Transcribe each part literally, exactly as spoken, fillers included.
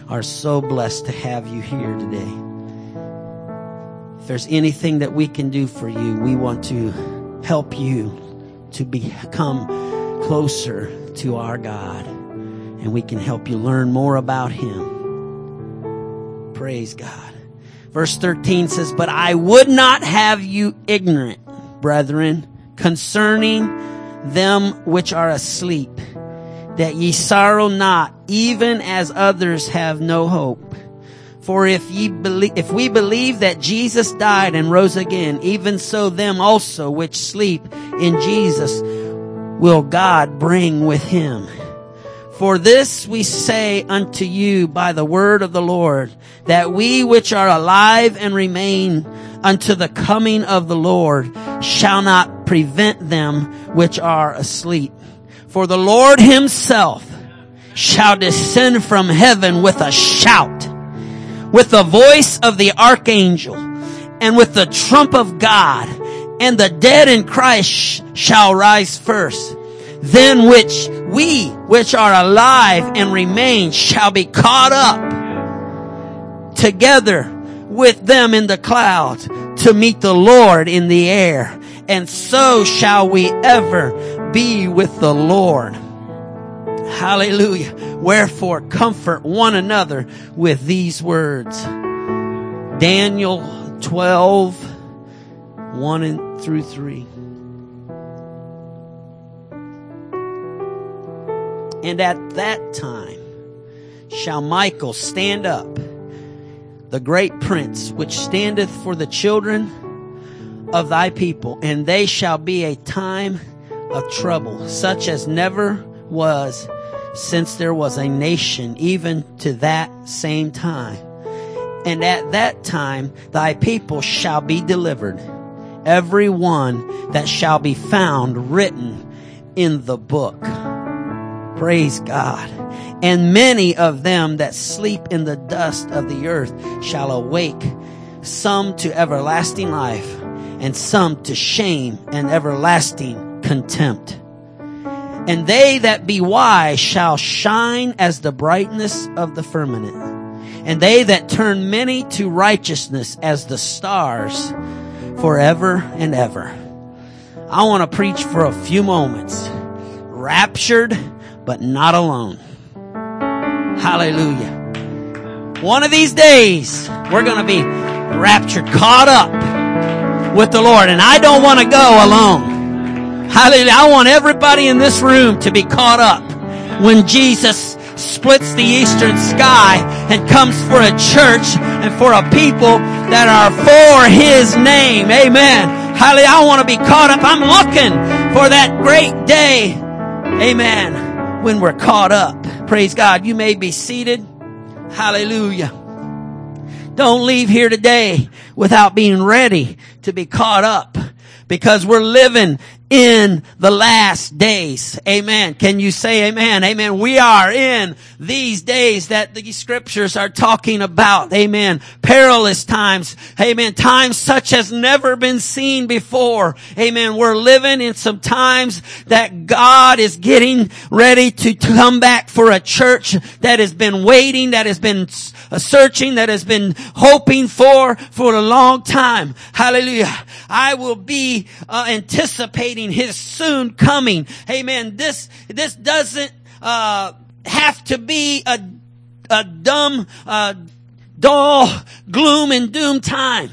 are so blessed to have you here today. If there's anything that we can do for you, we want to help you to become closer to our God. And we can help you learn more about Him. Praise God. Verse thirteen says, "But I would not have you ignorant, brethren, concerning them which are asleep, that ye sorrow not, even as others have no hope. For if ye believe, if we believe that Jesus died and rose again, even so them also which sleep in Jesus will God bring with Him. For this we say unto you by the word of the Lord, that we which are alive and remain unto the coming of the Lord shall not prevent them which are asleep. For the Lord Himself shall descend from heaven with a shout, with the voice of the archangel, and with the trump of God, and the dead in Christ shall rise first. Then which we which are alive and remain shall be caught up together with them in the clouds to meet the Lord in the air. And so shall we ever be with the Lord. Hallelujah. Wherefore comfort one another with these words." Daniel twelve, one and through three. "And at that time shall Michael stand up, the great prince, which standeth for the children of thy people, and they shall be a time of trouble, such as never was since there was a nation, even to that same time. And at that time thy people shall be delivered, every one that shall be found written in the book." Praise God. "And many of them that sleep in the dust of the earth shall awake, some to everlasting life, and some to shame and everlasting contempt. And they that be wise shall shine as the brightness of the firmament, and they that turn many to righteousness as the stars forever and ever." I want to preach for a few moments. Raptured, but not alone. Hallelujah. One of these days, we're going to be raptured, caught up with the Lord. And I don't want to go alone. Hallelujah. I want everybody in this room to be caught up when Jesus splits the eastern sky and comes for a church and for a people that are for His name. Amen. Hallelujah. I want to be caught up. I'm looking for that great day. Amen. When we're caught up. Praise God. You may be seated. Hallelujah. Don't leave here today without being ready to be caught up, because we're living in the last days. Amen. Can you say amen? Amen. We are in these days that the scriptures are talking about. Amen. Perilous times. Amen. Times such as never been seen before. Amen. We're living in some times that God is getting ready to come back for a church that has been waiting, that has been searching, that has been hoping for, for a long time. Hallelujah. I will be uh, anticipating His soon coming. Amen. This, this doesn't, uh, have to be a, a dumb, uh, dull, gloom and doom time.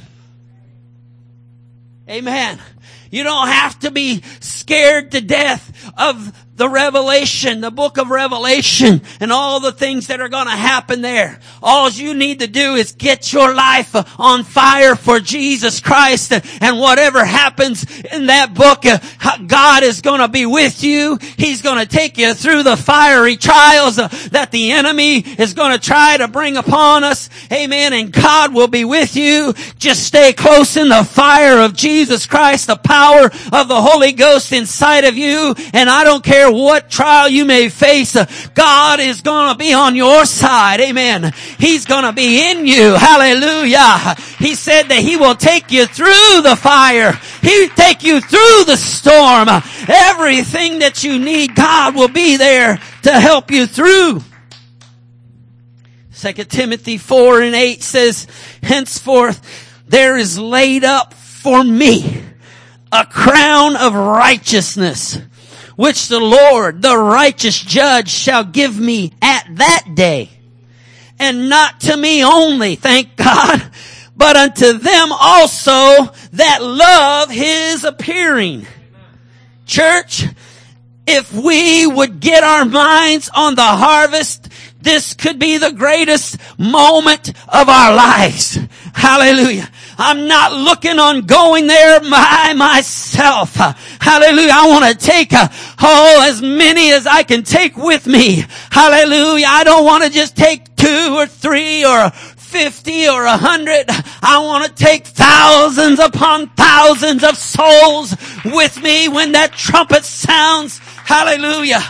Amen. You don't have to be scared to death of the Revelation, the book of Revelation, and all the things that are going to happen there. All you need to do is get your life on fire for Jesus Christ, and whatever happens in that book, God is going to be with you. He's going to take you through the fiery trials that the enemy is going to try to bring upon us. Amen. And God will be with you. Just stay close in the fire of Jesus Christ, the power of the Holy Ghost inside of you. And I don't care what trial you may face, God is going to be on your side. Amen. He's going to be in you. Hallelujah. He said that He will take you through the fire. He'll take you through the storm. Everything that you need, God will be there to help you through. Second Timothy four and eight says, henceforth there is laid up for me a crown of righteousness, which the Lord, the righteous judge, shall give me at that day. And not to me only, thank God, but unto them also that love his appearing. Church, if we would get our minds on the harvest, this could be the greatest moment of our lives. Hallelujah. I'm not looking on going there by myself. Hallelujah. I want to take, uh, oh, as many as I can take with me. Hallelujah. I don't want to just take two or three or fifty or a hundred. I want to take thousands upon thousands of souls with me when that trumpet sounds. Hallelujah.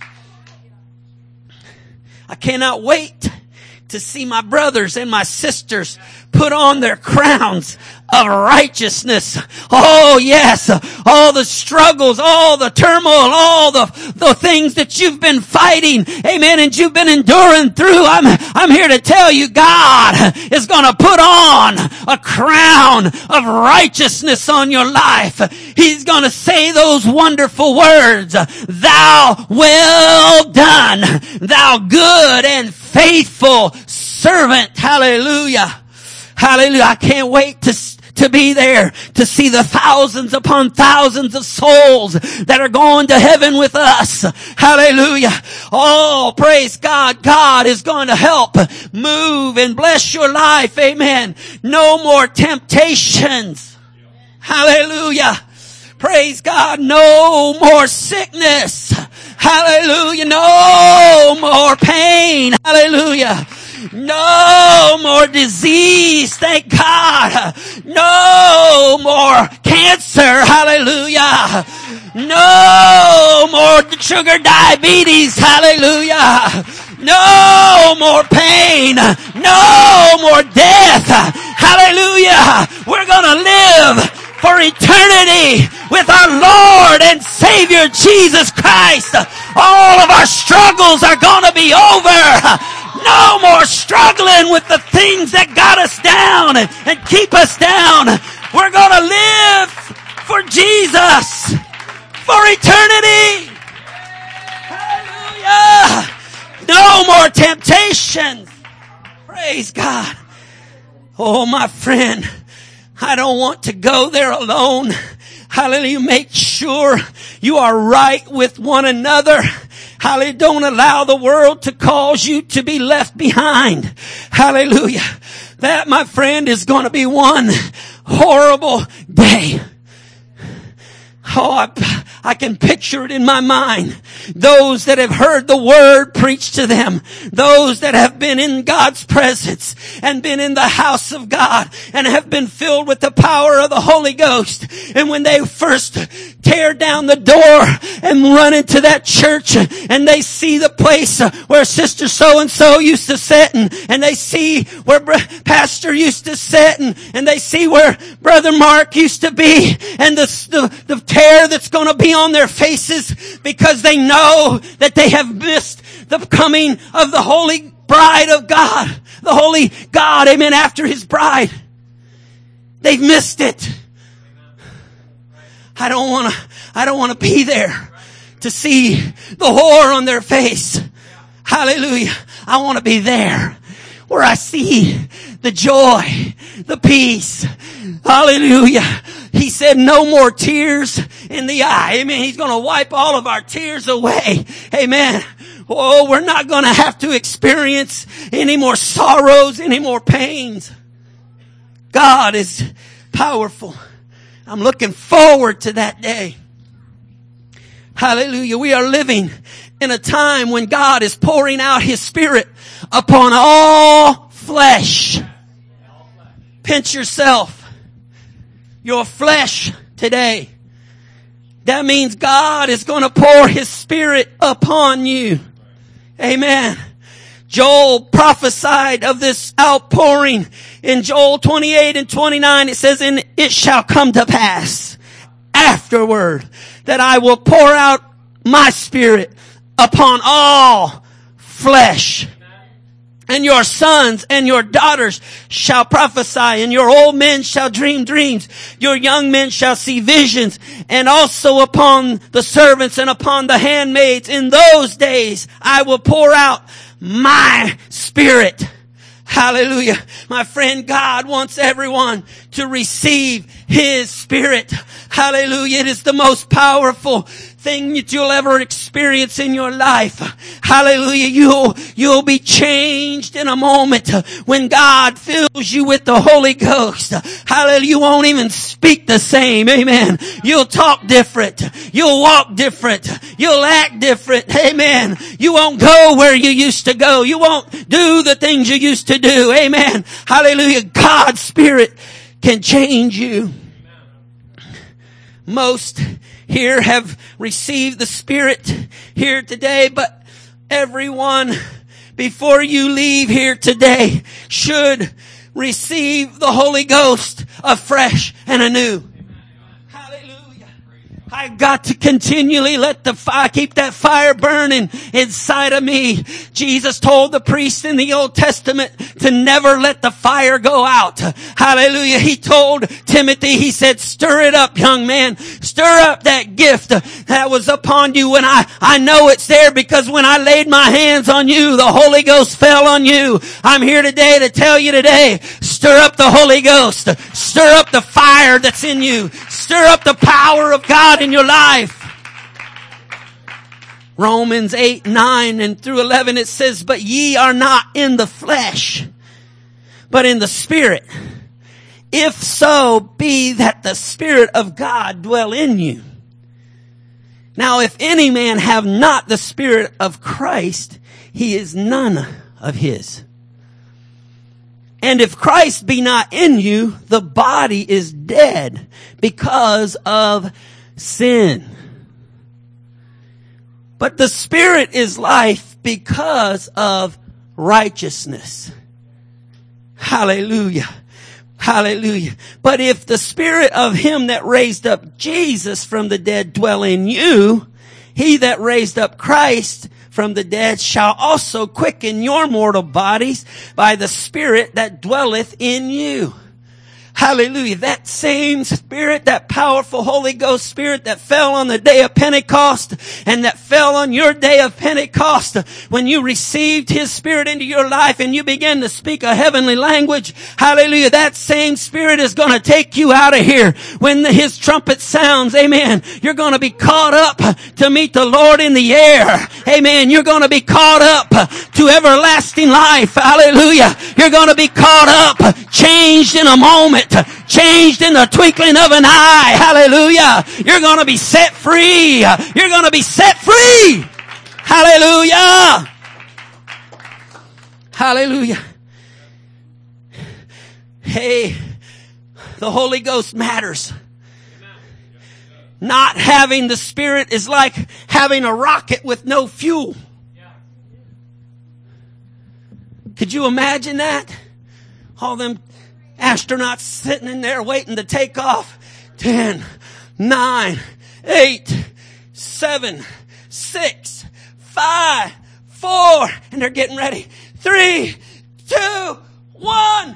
I cannot wait to see my brothers and my sisters put on their crowns of righteousness. Oh yes, all the struggles, all the turmoil, all the, the things that you've been fighting, amen, and you've been enduring through. I'm, I'm here to tell you, God is gonna put on a crown of righteousness on your life. He's gonna say those wonderful words, thou well done, thou good and faithful servant. Hallelujah. Hallelujah. I can't wait to to be there, to see the thousands upon thousands of souls that are going to heaven with us. Hallelujah. Oh, praise God. God is going to help move and bless your life. Amen. No more temptations. Hallelujah. Praise God. No more sickness. Hallelujah. No more pain. Hallelujah. No more disease, thank God. No more cancer, hallelujah. No more sugar diabetes, hallelujah. No more pain. No more death, hallelujah. We're gonna live for eternity with our Lord and Savior Jesus Christ. All of our struggles are gonna be over. No more struggling with the things that got us down and, and keep us down. We're going to live for Jesus for eternity. Hallelujah. No more temptations. Praise God. Oh, my friend, I don't want to go there alone. Hallelujah. Make sure you are right with one another. Hallelujah. Don't allow the world to cause you to be left behind. Hallelujah. That, my friend, is going to be one horrible day. Oh, I, I can picture it in my mind. Those that have heard the word preached to them. Those that have been in God's presence and been in the house of God and have been filled with the power of the Holy Ghost. And when they first tear down the door and run into that church and they see the place where Sister so-and-so used to sit and, and they see where Pastor used to sit and, and they see where Brother Mark used to be and the, the, the tear that's going to be on their faces because they know that they have missed the coming of the holy bride of God, the holy God, amen, after his bride. They've missed it. I don't want to, I don't want to be there to see the horror on their face. Hallelujah. I want to be there where I see the joy, the peace. Hallelujah. He said no more tears in the eye. Amen. He's going to wipe all of our tears away. Amen. Oh, we're not going to have to experience any more sorrows, any more pains. God is powerful. I'm looking forward to that day. Hallelujah. We are living in a time when God is pouring out his Spirit upon all flesh. Pinch yourself. Your flesh today. That means God is going to pour his Spirit upon you. Amen. Joel prophesied of this outpouring in Joel twenty-eight and twenty-nine. It says, and it shall come to pass afterward that I will pour out my Spirit upon all flesh. And your sons and your daughters shall prophesy, and your old men shall dream dreams. Your young men shall see visions, and also upon the servants and upon the handmaids. In those days I will pour out my Spirit. Hallelujah. My friend, God wants everyone to receive His Spirit. Hallelujah. It is the most powerful thing that you'll ever experience in your life. Hallelujah. You'll, you'll be changed in a moment when God fills you with the Holy Ghost. Hallelujah. You won't even speak the same. Amen. You'll talk different. You'll walk different. You'll act different. Amen. You won't go where you used to go. You won't do the things you used to do. Amen. Hallelujah. God's Spirit can change you. Most here have received the Spirit here today, but everyone before you leave here today should receive the Holy Ghost afresh and anew. I've got to continually let the fire, keep that fire burning inside of me. Jesus told the priest in the Old Testament to never let the fire go out. Hallelujah. He told Timothy, he said, stir it up, young man. Stir up that gift that was upon you. When I, I know it's there because when I laid my hands on you, the Holy Ghost fell on you. I'm here today to tell you today, stir up the Holy Ghost. Stir up the fire that's in you. Stir up the power of God in your life. Romans eight, nine and through eleven it says, but ye are not in the flesh, but in the Spirit. If so be that the Spirit of God dwell in you. Now if any man have not the Spirit of Christ, he is none of his. And if Christ be not in you, the body is dead because of sin. But the Spirit is life because of righteousness. Hallelujah. Hallelujah. But if the Spirit of Him that raised up Jesus from the dead dwell in you, He that raised up Christ from the dead shall also quicken your mortal bodies by the Spirit that dwelleth in you. Hallelujah. That same Spirit, that powerful Holy Ghost Spirit that fell on the day of Pentecost and that fell on your day of Pentecost when you received His Spirit into your life and you began to speak a heavenly language. Hallelujah. That same Spirit is going to take you out of here when the, His trumpet sounds. Amen. You're going to be caught up to meet the Lord in the air. Amen. You're going to be caught up to everlasting life. Hallelujah. You're going to be caught up, changed in a moment. Changed in the twinkling of an eye. Hallelujah. You're going to be set free. You're going to be set free. Hallelujah. Hallelujah. Hey, the Holy Ghost matters. Not having the Spirit is like having a rocket with no fuel. Could you imagine that? All them astronauts sitting in there waiting to take off. Ten, nine, eight, seven, six, five, four, and they're getting ready. Three, two, one.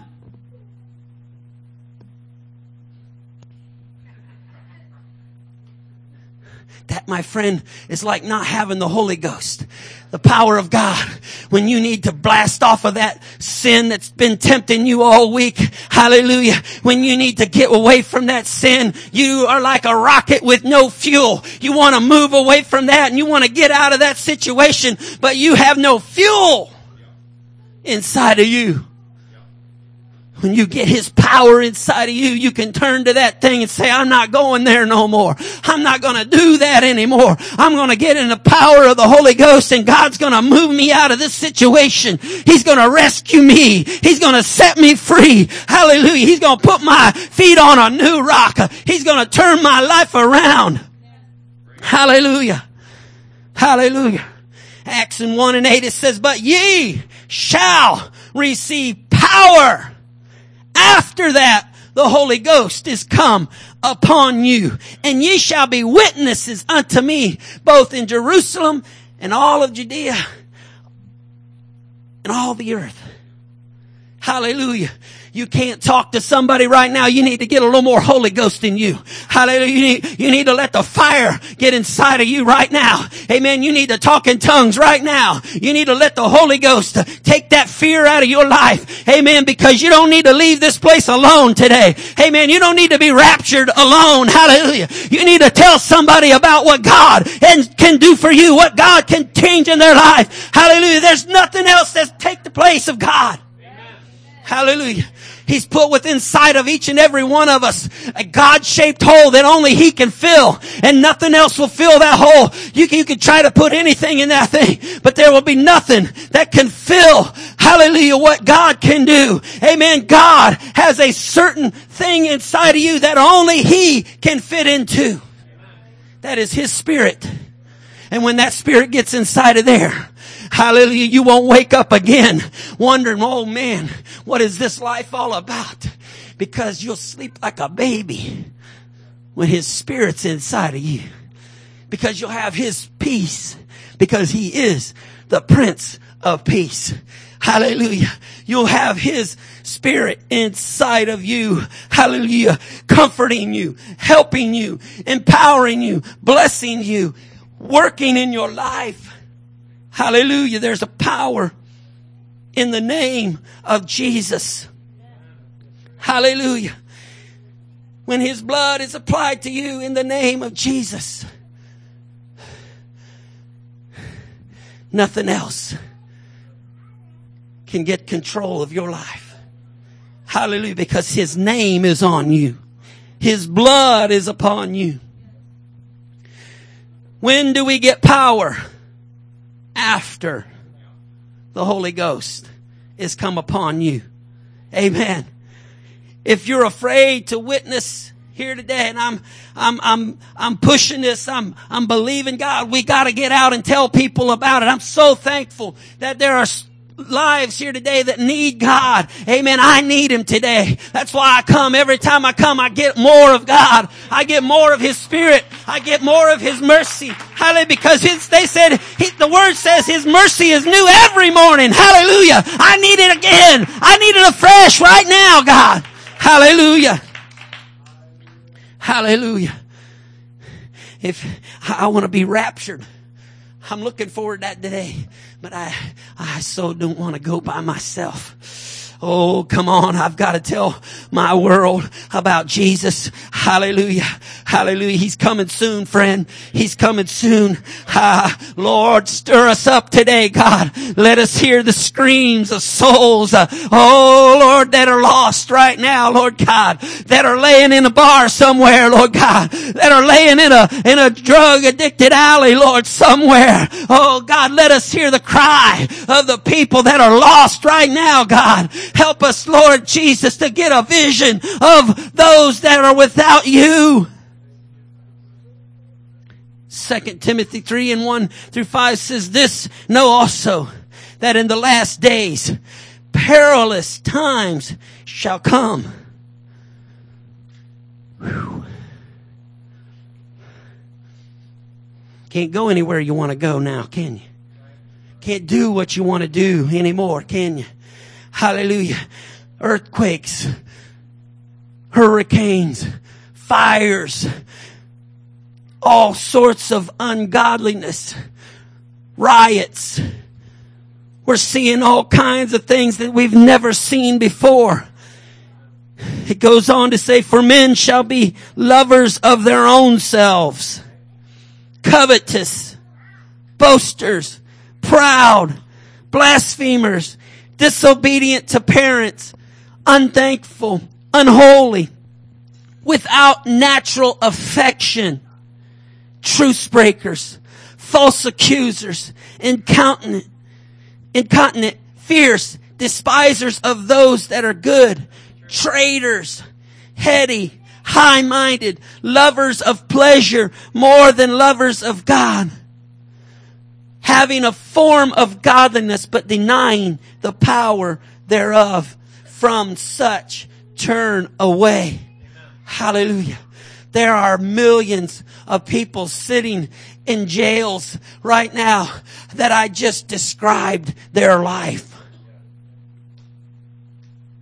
That, my friend, is like not having the Holy Ghost. The power of God. When you need to blast off of that sin that's been tempting you all week. Hallelujah. When you need to get away from that sin, you are like a rocket with no fuel. You want to move away from that and you want to get out of that situation, but you have no fuel inside of you. When you get His power inside of you, you can turn to that thing and say, I'm not going there no more. I'm not going to do that anymore. I'm going to get in the power of the Holy Ghost and God's going to move me out of this situation. He's going to rescue me. He's going to set me free. Hallelujah. He's going to put my feet on a new rock. He's going to turn my life around. Hallelujah. Hallelujah. Acts one and eight, it says, but ye shall receive power. After that, the Holy Ghost is come upon you, and ye shall be witnesses unto me, both in Jerusalem and all of Judea and all the earth. Hallelujah. You can't talk to somebody right now. You need to get a little more Holy Ghost in you. Hallelujah. You need, you need to let the fire get inside of you right now. Amen. You need to talk in tongues right now. You need to let the Holy Ghost take that fear out of your life. Amen. Because you don't need to leave this place alone today. Amen. You don't need to be raptured alone. Hallelujah. You need to tell somebody about what God can do for you, what God can change in their life. Hallelujah. There's nothing else that's take the place of God. Hallelujah. He's put within inside of each and every one of us a God-shaped hole that only He can fill, and nothing else will fill that hole. You can, you can try to put anything in that thing, but there will be nothing that can fill, hallelujah, what God can do. Amen. God has a certain thing inside of you that only He can fit into. That is His Spirit. And when that Spirit gets inside of there, hallelujah, you won't wake up again wondering, oh man, what is this life all about? Because you'll sleep like a baby when His Spirit's inside of you. Because you'll have His peace. Because He is the Prince of Peace. Hallelujah. You'll have His Spirit inside of you. Hallelujah. Comforting you, helping you, empowering you, blessing you, working in your life. Hallelujah. There's a power in the name of Jesus. Hallelujah. When His blood is applied to you in the name of Jesus, nothing else can get control of your life. Hallelujah. Because His name is on you. His blood is upon you. When do we get power? After the Holy Ghost is come upon you. Amen. If you're afraid to witness here today, and I'm, I'm, I'm, I'm pushing this, I'm, I'm believing God, we gotta get out and tell people about it. I'm so thankful that there are lives here today that need God. Amen. I need Him today. That's why I come. Every time I come, I get more of God. I get more of His Spirit. I get more of His mercy. Hallelujah. Because his, they said, he, the Word says His mercy is new every morning. Hallelujah. I need it again. I need it afresh right now, God. Hallelujah. Hallelujah. If I want to be raptured, I'm looking forward to that day. But I, I so don't want to go by myself. Oh, come on. I've got to tell my world about Jesus. Hallelujah. Hallelujah. He's coming soon, friend. He's coming soon. Ah, Lord, stir us up today, God. Let us hear the screams of souls. Uh, oh, Lord, that are lost right now, Lord God. That are laying in a bar somewhere, Lord God. That are laying in a, in a drug addicted alley, Lord, somewhere. Oh, God, let us hear the cry of the people that are lost right now, God. Help us, Lord Jesus, to get a vision of those that are without You. Second Timothy three and one through five says, this know also, that in the last days perilous times shall come. Whew. Can't go anywhere you want to go now, can you? Can't do what you want to do anymore, can you? Hallelujah. Earthquakes, hurricanes, fires, all sorts of ungodliness, riots. We're seeing all kinds of things that we've never seen before. It goes on to say, for men shall be lovers of their own selves, covetous, boasters, proud, blasphemers, disobedient to parents, unthankful, unholy, without natural affection, truce breakers, false accusers, incontinent, incontinent, fierce, despisers of those that are good, traitors, heady, high-minded, lovers of pleasure more than lovers of God, having a form of godliness but denying the power thereof. From such turn away. Hallelujah. There are millions of people sitting in jails right now that I just described their life.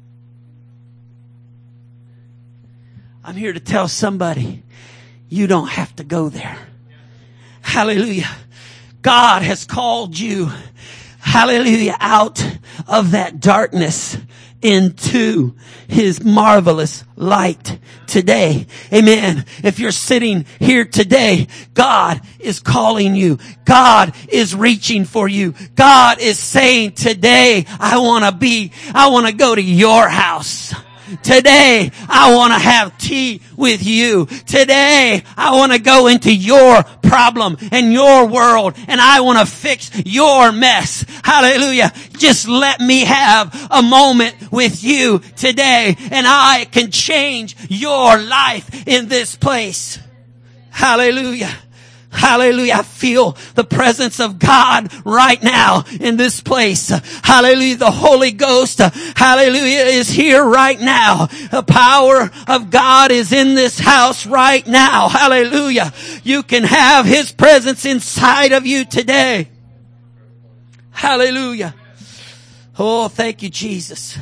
I'm here to tell somebody, you don't have to go there. Hallelujah. God has called you, hallelujah, out of that darkness into His marvelous light today. Amen. If you're sitting here today, God is calling you. God is reaching for you. God is saying today, I want to be, I want to go to your house. Today, I want to have tea with you. Today, I want to go into your problem and your world, and I want to fix your mess. Hallelujah. Just let me have a moment with you today, and I can change your life in this place. Hallelujah. Hallelujah. I feel the presence of God right now in this place. Hallelujah. The Holy Ghost, hallelujah, is here right now. The power of God is in this house right now. Hallelujah. You can have His presence inside of you today. Hallelujah. Oh, thank you, Jesus.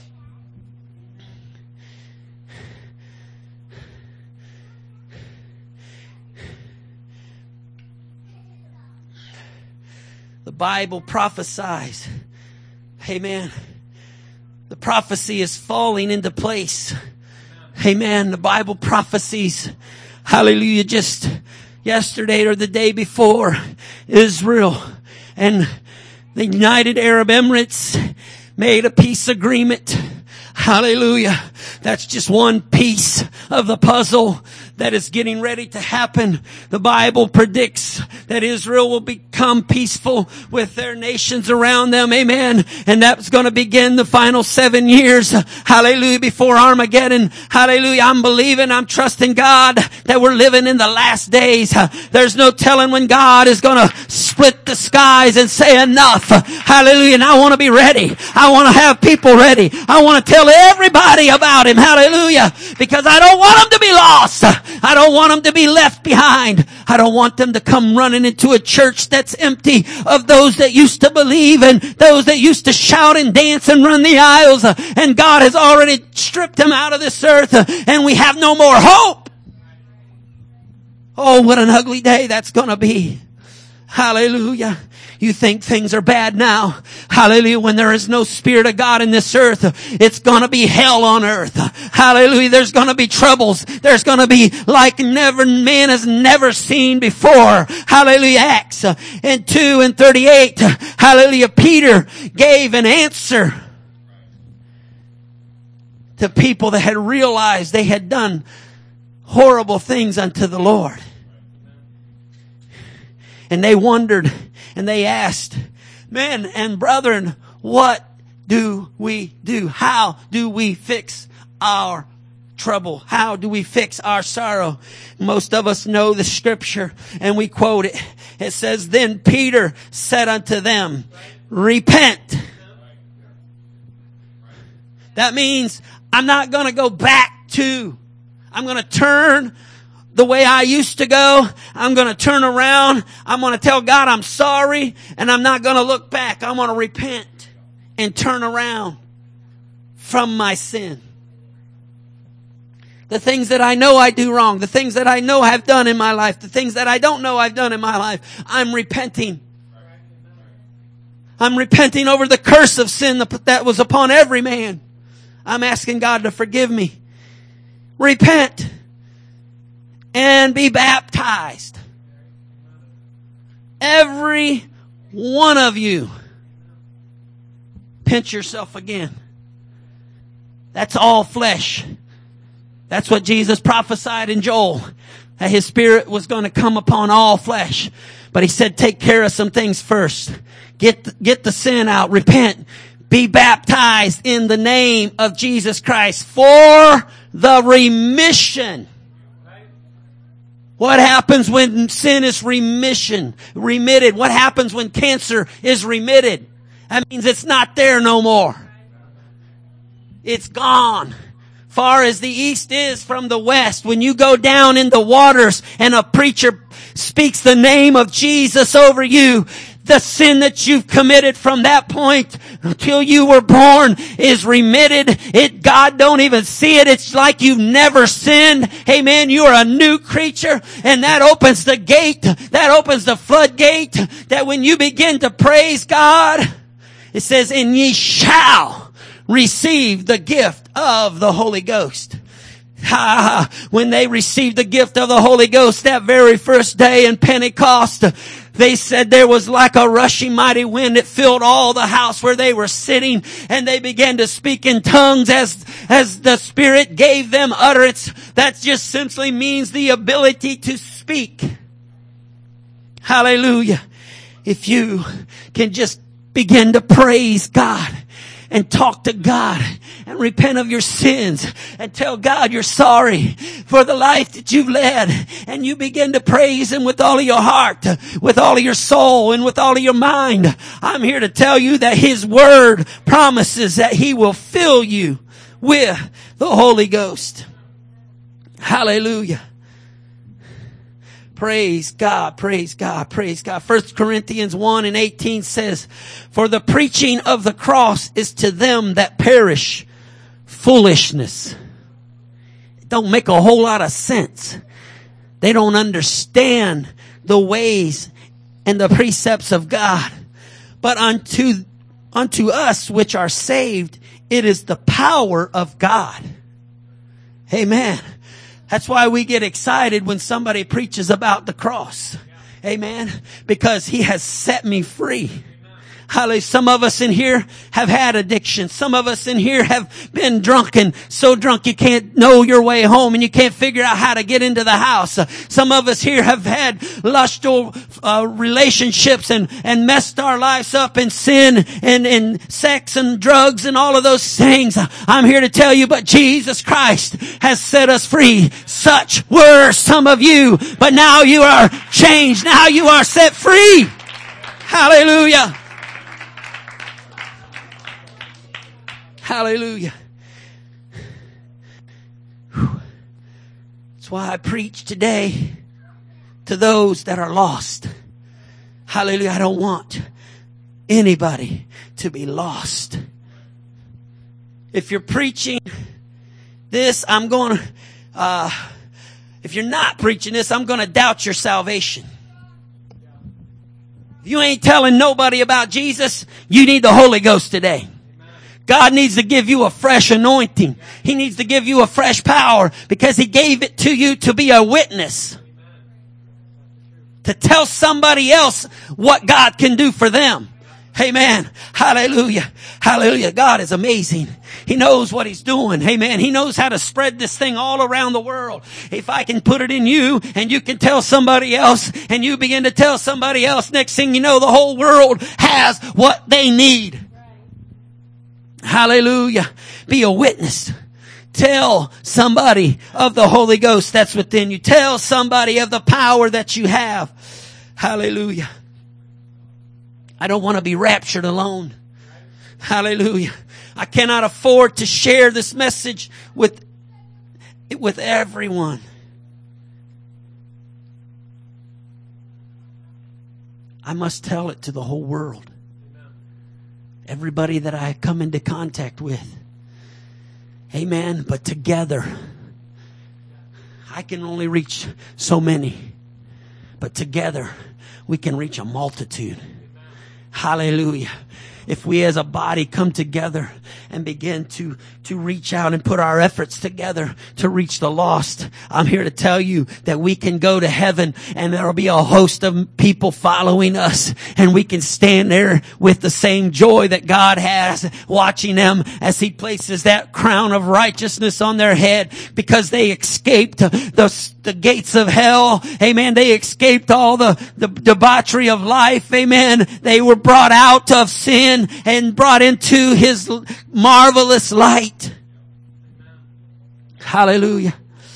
The Bible prophesies. Amen. The prophecy is falling into place. Amen. The Bible prophecies. Hallelujah. Just yesterday or the day before, Israel and the United Arab Emirates made a peace agreement. Hallelujah. That's just one piece of the puzzle that is getting ready to happen. The Bible predicts that Israel will become peaceful with their nations around them. Amen. And that's going to begin the final seven years. Hallelujah. Before Armageddon. Hallelujah. I'm believing, I'm trusting God that we're living in the last days. There's no telling when God is going to split the skies and say enough. Hallelujah. And I want to be ready. I want to have people ready. I want to tell everybody about Him. Hallelujah. Because I don't want them to be lost. I don't want them to be left behind. I don't want them to come running into a church that's empty of those that used to believe and those that used to shout and dance and run the aisles. And God has already stripped them out of this earth and we have no more hope. Oh, what an ugly day that's going to be. Hallelujah. You think things are bad now. Hallelujah. When there is no Spirit of God in this earth, it's gonna be hell on earth. Hallelujah. There's gonna be troubles. There's gonna be like never, man has never seen before. Hallelujah. Acts and two and thirty-eight. Hallelujah. Peter gave an answer to people that had realized they had done horrible things unto the Lord. And they wondered and they asked, men and brethren, what do we do? How do we fix our trouble? How do we fix our sorrow? Most of us know the scripture and we quote it. It says, then Peter said unto them, repent. That means I'm not going to go back to, I'm going to turn the way I used to go. I'm going to turn around. I'm going to tell God I'm sorry and I'm not going to look back. I'm going to repent and turn around from my sin. The things that I know I do wrong, the things that I know I've done in my life, the things that I don't know I've done in my life, I'm repenting. I'm repenting over the curse of sin that was upon every man. I'm asking God to forgive me. Repent. And be baptized. Every one of you. Pinch yourself again. That's all flesh. That's what Jesus prophesied in Joel. That His Spirit was going to come upon all flesh. But He said, take care of some things first. Get the, get the sin out. Repent. Be baptized in the name of Jesus Christ for the remission. What happens when sin is remission, remitted? What happens when cancer is remitted? That means it's not there no more. It's gone. Far as the east is from the west. When you go down in the waters and a preacher speaks the name of Jesus over you, The sin that you've committed from that point until you were born is remitted. It, God don't even see it. It's like you've never sinned. Amen. You are a new creature, and that opens the gate. That opens the floodgate that when you begin to praise God, it says, and ye shall receive the gift of the Holy Ghost. Ah, when they received the gift of the Holy Ghost that very first day in Pentecost, they said there was like a rushing mighty wind that filled all the house where they were sitting, and they began to speak in tongues as, as the Spirit gave them utterance. That just simply means the ability to speak. Hallelujah. If you can just begin to praise God and talk to God and repent of your sins and tell God you're sorry for the life that you've led, and you begin to praise Him with all of your heart, with all of your soul, and with all of your mind. I'm here to tell you that His Word promises that He will fill you with the Holy Ghost. Hallelujah. Praise God, praise God, praise God. First Corinthians one and eighteen says, for the preaching of the cross is to them that perish foolishness. It don't make a whole lot of sense. They don't understand the ways and the precepts of God. But unto, unto us which are saved, it is the power of God. Amen. That's why we get excited when somebody preaches about the cross. Amen. Because He has set me free. Hallelujah. Some of us in here have had addiction. Some of us in here have been drunken, so drunk you can't know your way home and you can't figure out how to get into the house. Uh, some of us here have had lustful uh, relationships and, and messed our lives up in sin and, and sex and drugs and all of those things. Uh, I'm here to tell you, but Jesus Christ has set us free. Such were some of you, but now you are changed. Now you are set free. Hallelujah. Hallelujah. Whew. That's why I preach today to those that are lost. Hallelujah. I don't want anybody to be lost. If you're preaching this, I'm going to, uh, if you're not preaching this, I'm going to doubt your salvation. If you ain't telling nobody about Jesus, you need the Holy Ghost today. God needs to give you a fresh anointing. He needs to give you a fresh power because He gave it to you to be a witness. To tell somebody else what God can do for them. Amen. Hallelujah. Hallelujah. God is amazing. He knows what He's doing. Amen. He knows how to spread this thing all around the world. If I can put it in you and you can tell somebody else and you begin to tell somebody else, next thing you know, the whole world has what they need. Hallelujah. Be a witness. Tell somebody of the Holy Ghost that's within you. Tell somebody of the power that you have. Hallelujah. I don't want to be raptured alone. Hallelujah. I cannot afford to share this message with, with everyone. I must tell it to the whole world. Everybody that I come into contact with. Amen. But together, I can only reach so many. But together, we can reach a multitude. Hallelujah. If we as a body come together and begin to, to reach out and put our efforts together to reach the lost, I'm here to tell you that we can go to heaven and there'll be a host of people following us, and we can stand there with the same joy that God has, watching them as He places that crown of righteousness on their head because they escaped the, the gates of hell. Amen. They escaped all the, the debauchery of life. Amen. They were brought out of sin and brought into His marvelous light. Hallelujah.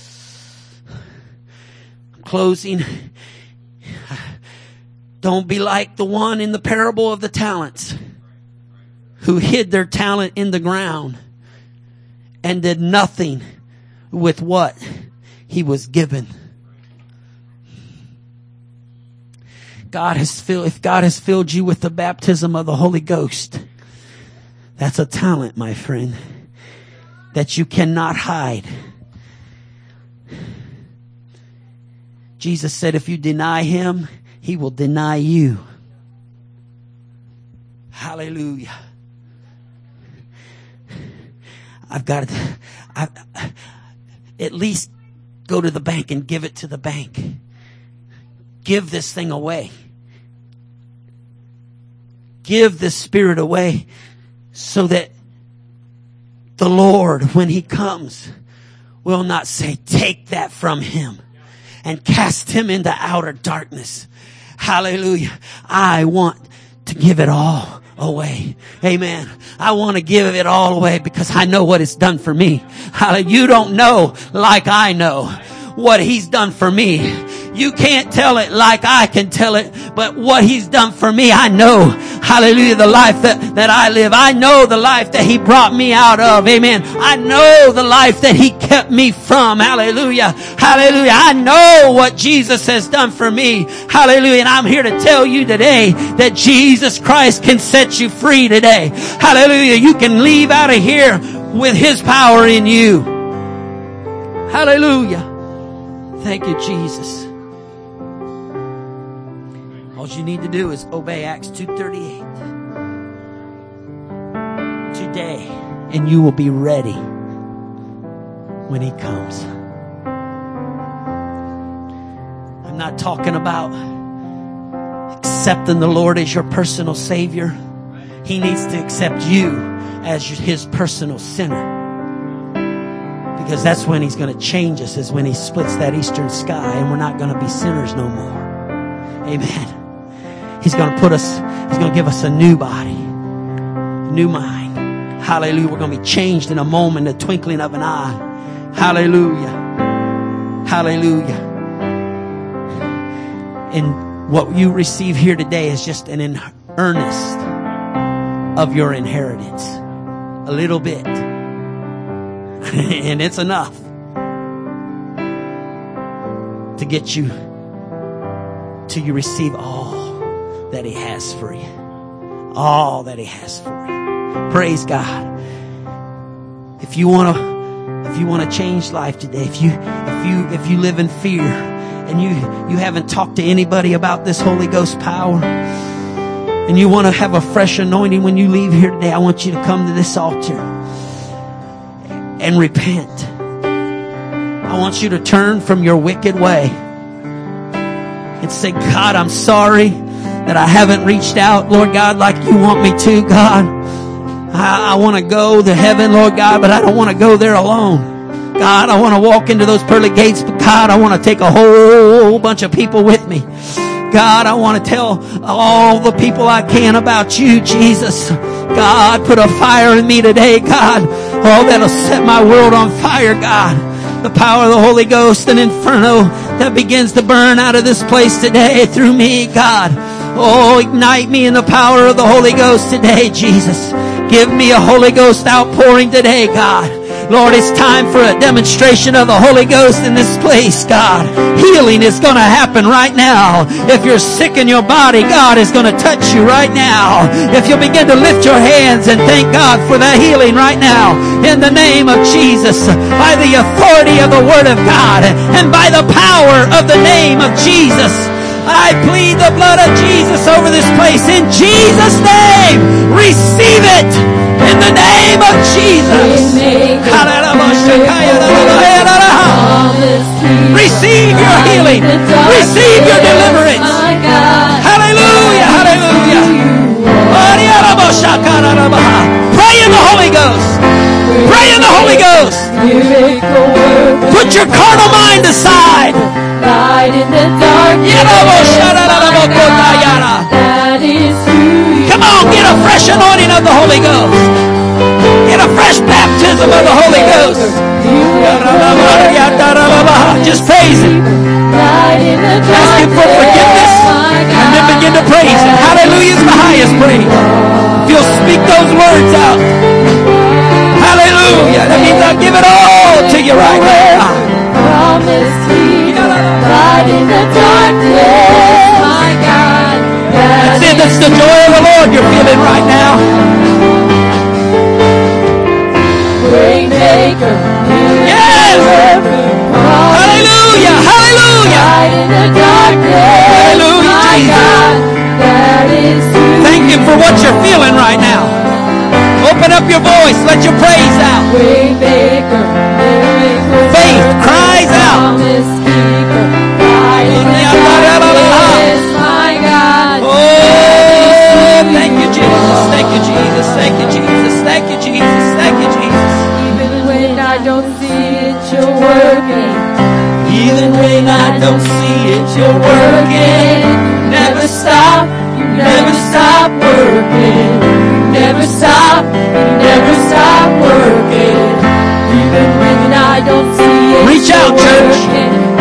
Closing. Don't be like the one in the parable of the talents who hid their talent in the ground and did nothing with what he was given. God has filled, if God has filled you with the baptism of the Holy Ghost, that's a talent, my friend, that you cannot hide. Jesus said, if you deny him, he will deny you. Hallelujah. I've got to, I, at least go to the bank and give it to the bank. Give this thing away. Give this spirit away so that the Lord, when he comes, will not say, take that from him and cast him into outer darkness. Hallelujah. I want to give it all away. Amen. I want to give it all away because I know what it's done for me. Hallelujah. You don't know like I know what he's done for me. You can't tell it like I can tell it, but what he's done for me, I know. Hallelujah. The life that, that I live. I know the life that he brought me out of. Amen. I know the life that he kept me from. Hallelujah. Hallelujah. I know what Jesus has done for me. Hallelujah. And I'm here to tell you today that Jesus Christ can set you free today. Hallelujah. You can leave out of here with his power in you. Hallelujah. Thank you, Jesus. All you need to do is obey Acts two thirty-eight today, and you will be ready when he comes. I'm not talking about accepting the Lord as your personal Savior. He needs to accept you as his personal sinner. Because that's when he's going to change us, is when he splits that eastern sky and we're not going to be sinners no more. Amen. He's going to put us, he's going to give us a new body, a new mind. Hallelujah. We're going to be changed in a moment, a twinkling of an eye. Hallelujah. Hallelujah. And what you receive here today is just an in- earnest of your inheritance. A little bit. And it's enough to get you till you receive all that he has for you. All that he has for you. Praise God. If you want to, if you want to change life today, if you, if you, if you live in fear and you, you haven't talked to anybody about this Holy Ghost power and you want to have a fresh anointing when you leave here today, I want you to come to this altar and repent. I want you to turn from your wicked way and say, God, I'm sorry that I haven't reached out, Lord God, like you want me to, God. I, I want to go to heaven, Lord God, but I don't want to go there alone. God, I want to walk into those pearly gates, but God, I want to take a whole bunch of people with me. God, I want to tell all the people I can about you, Jesus. God, put a fire in me today, God. Oh, that'll set my world on fire, God. The power of the Holy Ghost, an inferno that begins to burn out of this place today through me, God. Oh, ignite me in the power of the Holy Ghost today, Jesus. Give me a Holy Ghost outpouring today, God. Lord, it's time for a demonstration of the Holy Ghost in this place, God. Healing is going to happen right now. If you're sick in your body, God is going to touch you right now. If you begin to lift your hands and thank God for that healing right now, in the name of Jesus, by the authority of the Word of God, and by the power of the name of Jesus, I plead the blood of Jesus over this place. In Jesus' name, receive it. In the name of Jesus. Receive your healing. Receive your deliverance. Hallelujah. Hallelujah. Pray in the Holy Ghost. Pray in the Holy Ghost. Put your carnal mind aside. Light in the darkness. Come on, get a fresh anointing of the Holy Ghost. Get a fresh baptism of the Holy Ghost. Just praise Him. Ask Him for forgiveness and then begin to praise Him. Hallelujah is the highest praise. If you'll speak those words out. Hallelujah. That means I'll give it all to you right now. Promise me, light in the darkness, my God. Lord you're feeling right now. Waymaker, Yes! Hallelujah! Hallelujah! light in the darkness. Hallelujah, My Jesus. God, that is who Thank Him for what you're feeling right now. Open up your voice. Let your praise out. Waymaker, miracle Faith worker, cries out. promise keeper, light in the darkness. My God, Oh, thank you, Jesus. Thank you, Jesus. Thank you, Jesus. Thank you, Jesus. Thank you, Jesus. even when I don't see it, you're working. Even when I don't see it, you're working. You never stop. You never stop working. You never stop. You never stop working. Even when I don't see it, Reach out, you're church. working.